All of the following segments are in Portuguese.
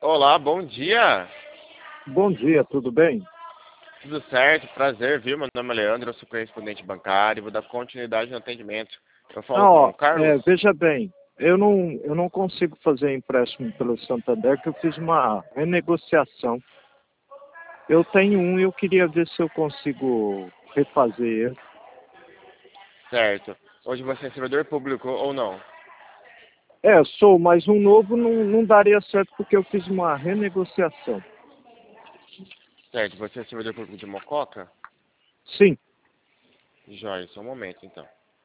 Olá, bom dia. Bom dia, tudo bem? Tudo certo? Prazer, viu? Meu nome é Leandro, eu sou correspondente bancário, vou dar continuidade no atendimento. Eu falo com o Carlos? Veja bem, eu não consigo fazer empréstimo pelo Santander, que eu fiz uma renegociação. Eu tenho um e eu queria ver se eu consigo refazer ele. Certo. Hoje você é servidor público ou não? Sou, mas um novo não daria certo porque eu fiz uma renegociação. Certo, você é servidor público de Mococa? Sim, Jóia, só um momento então.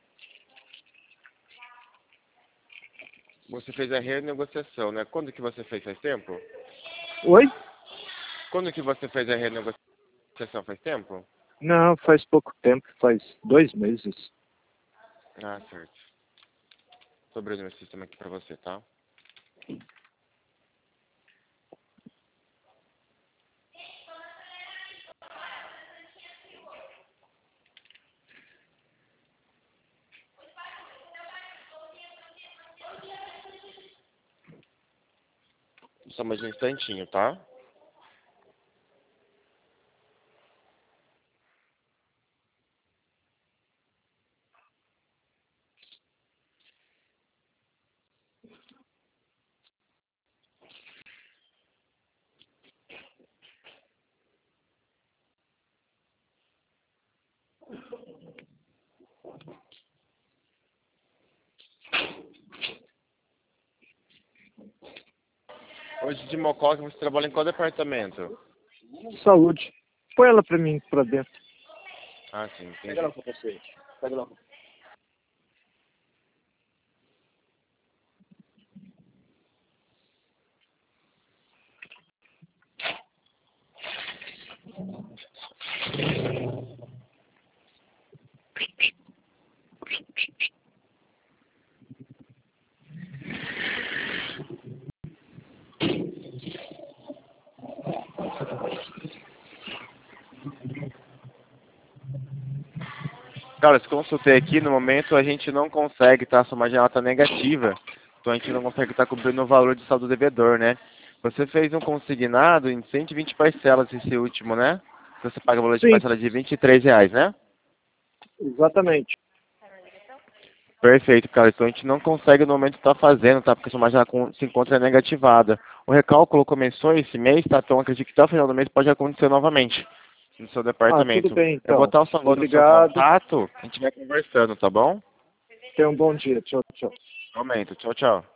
Você fez a renegociação, né? Quando que você fez? Faz tempo? oi? Quando que você fez a renegociação? Faz tempo? Não, faz pouco tempo, faz 2 meses. Ah, certo. Tô abrindo meu sistema aqui pra você, tá? Só mais um instantinho, tá? Hoje de Mococa você trabalha em qual departamento? Saúde. Põe ela pra mim, pra dentro. Ah, sim, entendi. Pega lá pra você. Pega lá. Cara, se consultei aqui, no momento a gente não consegue, tá? Sua margem tá negativa. Então a gente não consegue estar cobrindo o valor de saldo devedor, né? Você fez um consignado em 120 parcelas esse último, né? Você paga o valor de Sim, parcela de R$ 23, né? exatamente. Perfeito, cara. Então a gente não consegue no momento estar fazendo, tá? Porque sua margem se encontra negativada. O recálculo começou esse mês, tá? Então acredito que até o final do mês pode acontecer novamente no seu Tudo departamento. bem Eu vou então. botar o seu nome no seu Obrigado. contato, a gente vai conversando, tá bom? Tenha um bom dia. Tchau, tchau. Aumento. Tchau, tchau.